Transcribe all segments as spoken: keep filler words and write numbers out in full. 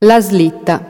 La slitta.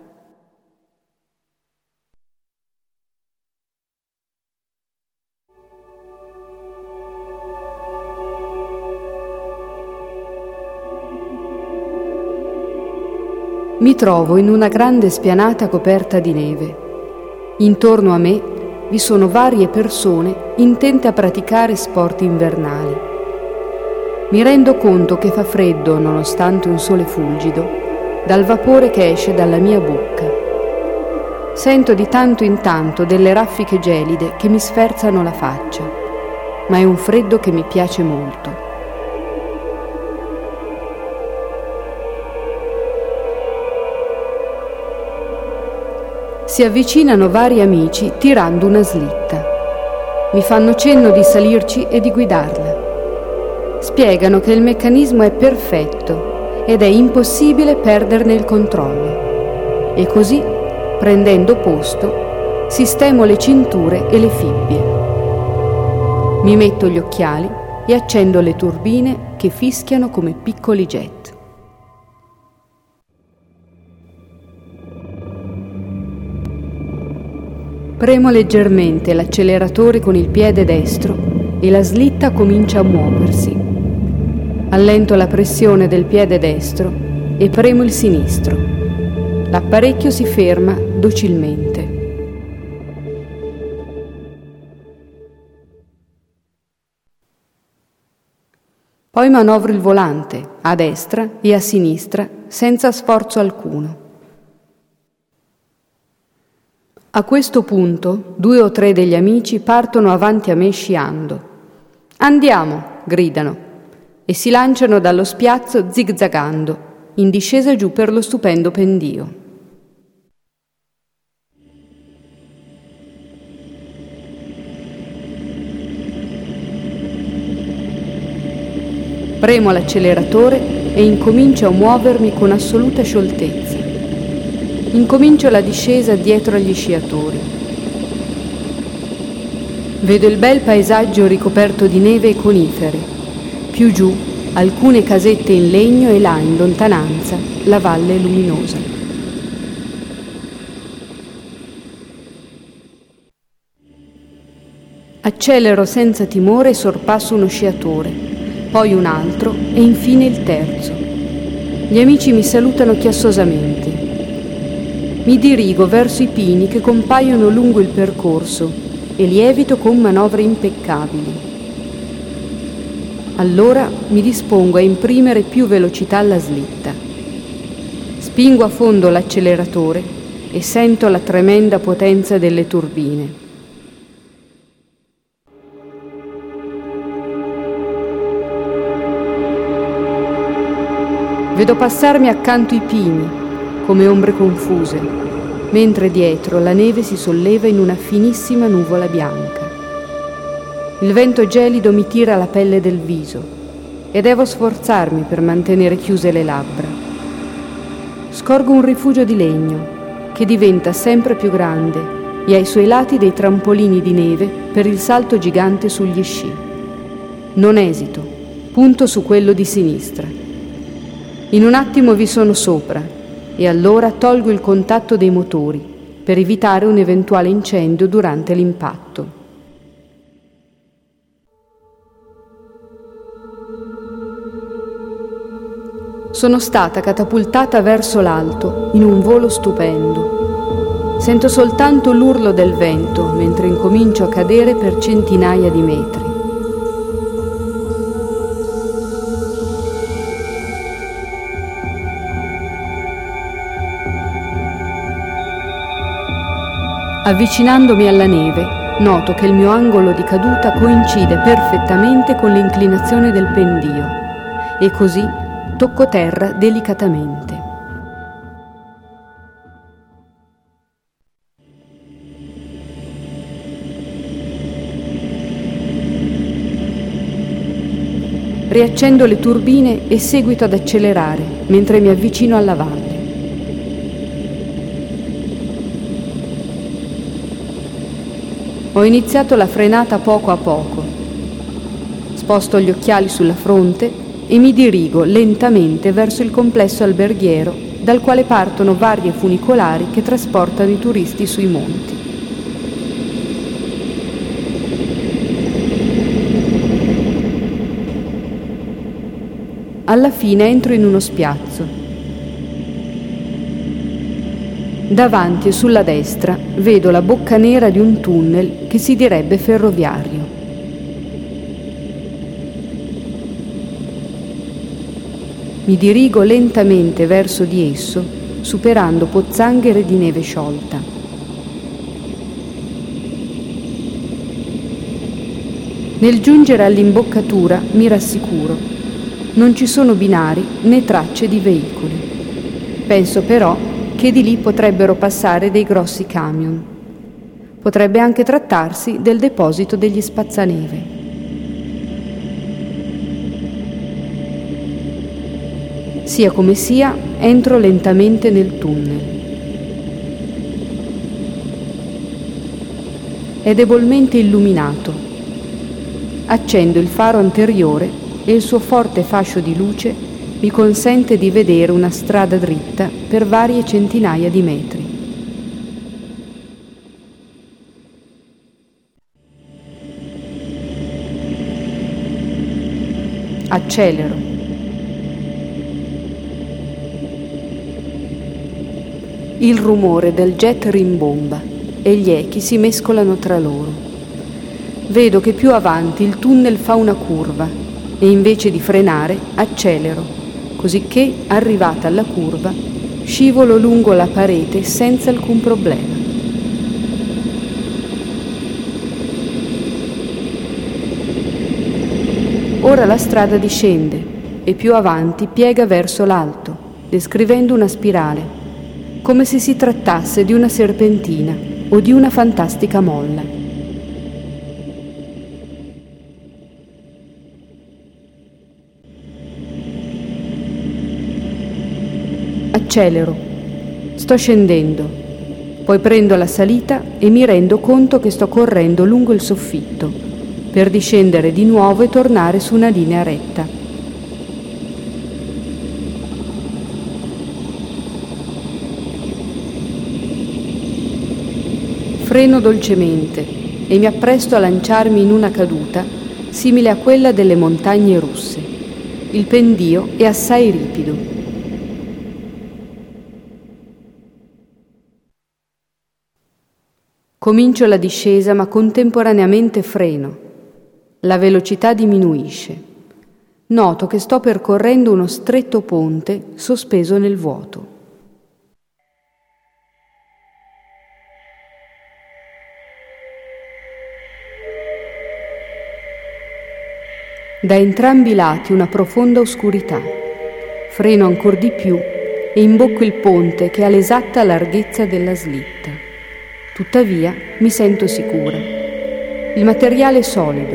Mi trovo in una grande spianata coperta di neve. Intorno a me vi sono varie persone intente a praticare sport invernali. Mi rendo conto che fa freddo, nonostante un sole fulgido, dal vapore che esce dalla mia bocca. Sento di tanto in tanto delle raffiche gelide che mi sferzano la faccia, ma è un freddo che mi piace molto. Si avvicinano vari amici tirando una slitta. Mi fanno cenno di salirci e di guidarla. Spiegano che il meccanismo è perfetto ed è impossibile perderne il controllo. E così, prendendo posto, sistemo le cinture e le fibbie. Mi metto gli occhiali e accendo le turbine che fischiano come piccoli jet. Premo leggermente l'acceleratore con il piede destro e la slitta comincia a muoversi. Allento la pressione del piede destro e premo il sinistro. L'apparecchio si ferma docilmente. Poi manovro il volante a destra e a sinistra senza sforzo alcuno. A questo punto due o tre degli amici partono avanti a me sciando. «Andiamo!» gridano e si lanciano dallo spiazzo zigzagando, in discesa giù per lo stupendo pendio. Premo l'acceleratore e incomincio a muovermi con assoluta scioltezza. Incomincio la discesa dietro agli sciatori. Vedo il bel paesaggio ricoperto di neve e conifere. Più giù, alcune casette in legno e là, in lontananza, la valle luminosa. Accelero senza timore e sorpasso uno sciatore, poi un altro e infine il terzo. Gli amici mi salutano chiassosamente. Mi dirigo verso i pini che compaiono lungo il percorso e li evito con manovre impeccabili. Allora mi dispongo a imprimere più velocità alla slitta. Spingo a fondo l'acceleratore e sento la tremenda potenza delle turbine. Vedo passarmi accanto i pini come ombre confuse, mentre dietro la neve si solleva in una finissima nuvola bianca. Il vento gelido mi tira la pelle del viso e devo sforzarmi per mantenere chiuse le labbra. Scorgo un rifugio di legno che diventa sempre più grande e ai suoi lati dei trampolini di neve per il salto gigante sugli sci. Non esito, punto su quello di sinistra. In un attimo vi sono sopra e allora tolgo il contatto dei motori per evitare un eventuale incendio durante l'impatto. Sono stata catapultata verso l'alto in un volo stupendo. Sento soltanto l'urlo del vento mentre incomincio a cadere per centinaia di metri. Avvicinandomi alla neve, noto che il mio angolo di caduta coincide perfettamente con l'inclinazione del pendio e così tocco terra delicatamente. Riaccendo le turbine e seguito ad accelerare mentre mi avvicino alla valle. Ho iniziato la frenata poco a poco. Sposto gli occhiali sulla fronte e mi dirigo lentamente verso il complesso alberghiero, dal quale partono varie funicolari che trasportano i turisti sui monti. Alla fine entro in uno spiazzo. Davanti e sulla destra vedo la bocca nera di un tunnel che si direbbe ferroviario. Mi dirigo lentamente verso di esso, superando pozzanghere di neve sciolta. Nel giungere all'imboccatura mi rassicuro. Non ci sono binari né tracce di veicoli. Penso però che di lì potrebbero passare dei grossi camion. Potrebbe anche trattarsi del deposito degli spazzaneve. Sia come sia, entro lentamente nel tunnel. È debolmente illuminato. Accendo il faro anteriore e il suo forte fascio di luce mi consente di vedere una strada dritta per varie centinaia di metri. Accelero. Il rumore del jet rimbomba e gli echi si mescolano tra loro. Vedo che più avanti il tunnel fa una curva e invece di frenare accelero, cosicché, arrivata alla curva, scivolo lungo la parete senza alcun problema. Ora la strada discende e più avanti piega verso l'alto, descrivendo una spirale, come se si trattasse di una serpentina o di una fantastica molla. Accelero, sto scendendo, poi prendo la salita e mi rendo conto che sto correndo lungo il soffitto, per discendere di nuovo e tornare su una linea retta. Freno dolcemente e mi appresto a lanciarmi in una caduta simile a quella delle montagne russe. Il pendio è assai ripido. Comincio la discesa, ma contemporaneamente freno. La velocità diminuisce. Noto che sto percorrendo uno stretto ponte sospeso nel vuoto. Da entrambi i lati una profonda oscurità. Freno ancor di più e imbocco il ponte che ha l'esatta larghezza della slitta. Tuttavia mi sento sicura. Il materiale è solido.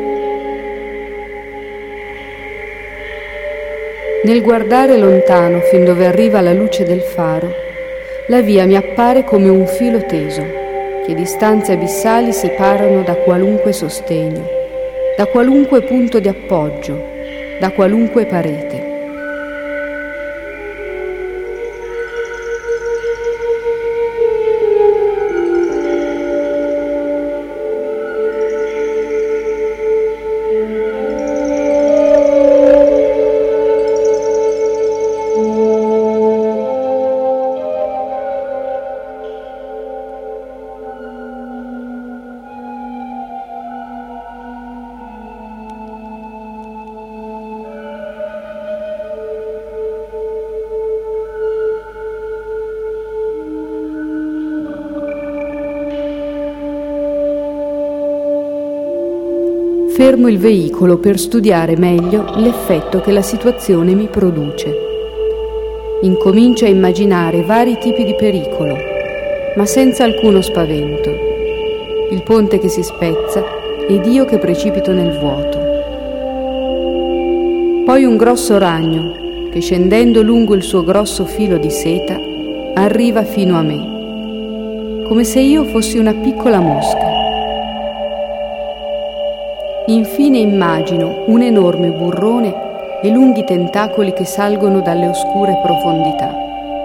Nel guardare lontano fin dove arriva la luce del faro, la via mi appare come un filo teso, che distanze abissali separano da qualunque sostegno, da qualunque punto di appoggio, da qualunque parete. Fermo il veicolo per studiare meglio l'effetto che la situazione mi produce. Incomincio a immaginare vari tipi di pericolo, ma senza alcuno spavento. Il ponte che si spezza ed io che precipito nel vuoto. Poi un grosso ragno che, scendendo lungo il suo grosso filo di seta, arriva fino a me, come se io fossi una piccola mosca. Infine immagino un enorme burrone e lunghi tentacoli che salgono dalle oscure profondità.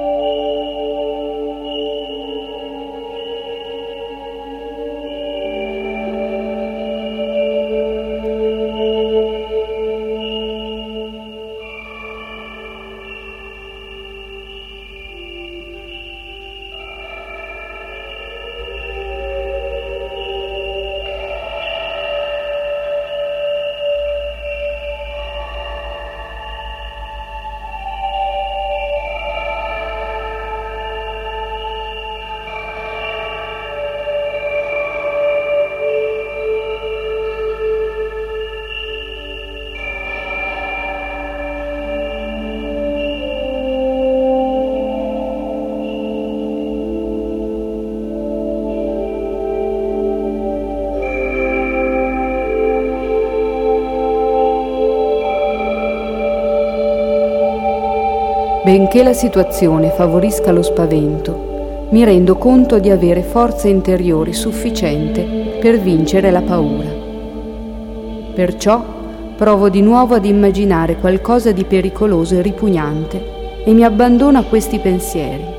Benché la situazione favorisca lo spavento, mi rendo conto di avere forza interiore sufficiente per vincere la paura. Perciò provo di nuovo ad immaginare qualcosa di pericoloso e ripugnante e mi abbandono a questi pensieri.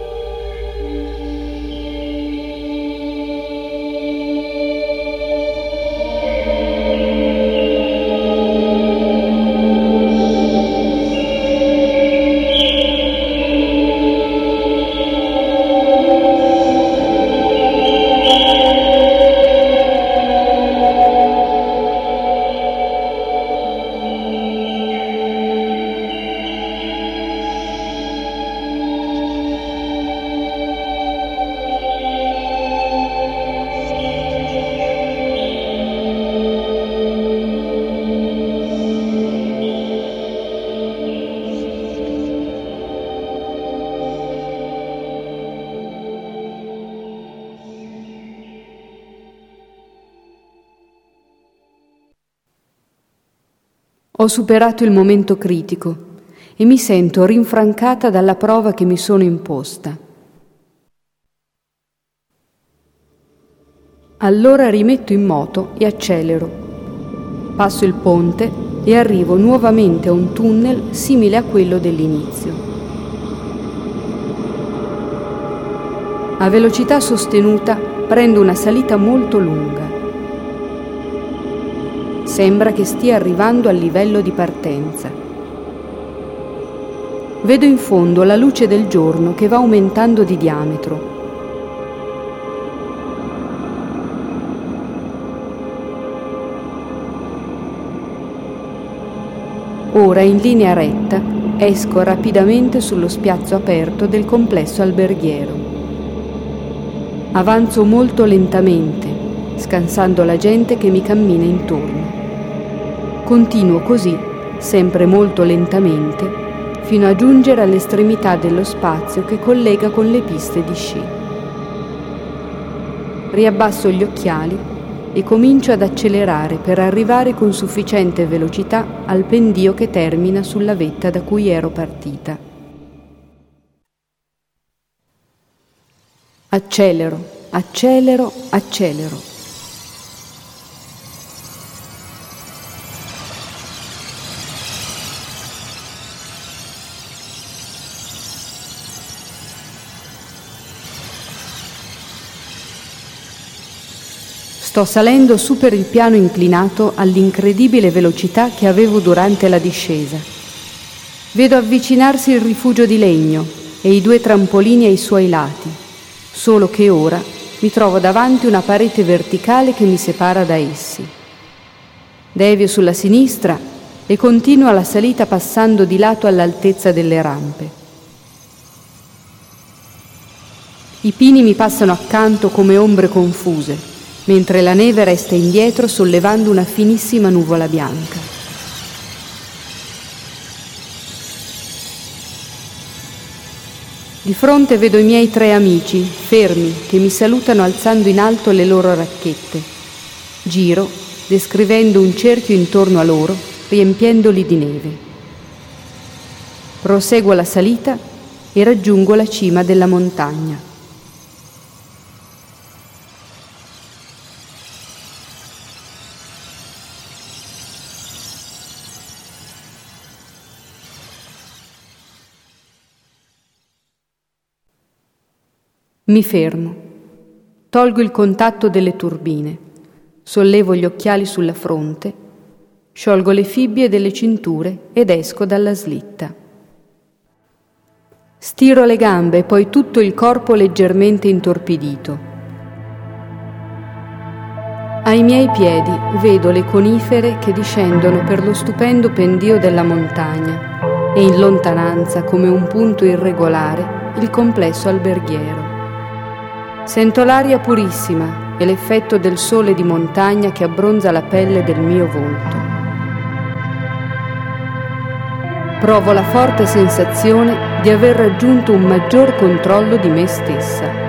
Ho superato il momento critico e mi sento rinfrancata dalla prova che mi sono imposta. Allora rimetto in moto e accelero. Passo il ponte e arrivo nuovamente a un tunnel simile a quello dell'inizio. A velocità sostenuta prendo una salita molto lunga. Sembra che stia arrivando al livello di partenza. Vedo in fondo la luce del giorno che va aumentando di diametro. Ora, in linea retta, esco rapidamente sullo spiazzo aperto del complesso alberghiero. Avanzo molto lentamente, scansando la gente che mi cammina intorno. Continuo così, sempre molto lentamente, fino a giungere all'estremità dello spazio che collega con le piste di sci. Riabbasso gli occhiali e comincio ad accelerare per arrivare con sufficiente velocità al pendio che termina sulla vetta da cui ero partita. Accelero, accelero, accelero. Sto salendo su per il piano inclinato all'incredibile velocità che avevo durante la discesa. Vedo avvicinarsi il rifugio di legno e i due trampolini ai suoi lati, solo che ora mi trovo davanti una parete verticale che mi separa da essi. Devio sulla sinistra e continuo la salita passando di lato all'altezza delle rampe. I pini mi passano accanto come ombre confuse, mentre la neve resta indietro sollevando una finissima nuvola bianca. Di fronte vedo i miei tre amici, fermi, che mi salutano alzando in alto le loro racchette. Giro, descrivendo un cerchio intorno a loro, riempiendoli di neve. Proseguo la salita e raggiungo la cima della montagna. Mi fermo, tolgo il contatto delle turbine, sollevo gli occhiali sulla fronte, sciolgo le fibbie delle cinture ed esco dalla slitta. Stiro le gambe e poi tutto il corpo leggermente intorpidito. Ai miei piedi vedo le conifere che discendono per lo stupendo pendio della montagna e in lontananza, come un punto irregolare, il complesso alberghiero. Sento l'aria purissima e l'effetto del sole di montagna che abbronza la pelle del mio volto. Provo la forte sensazione di aver raggiunto un maggior controllo di me stessa.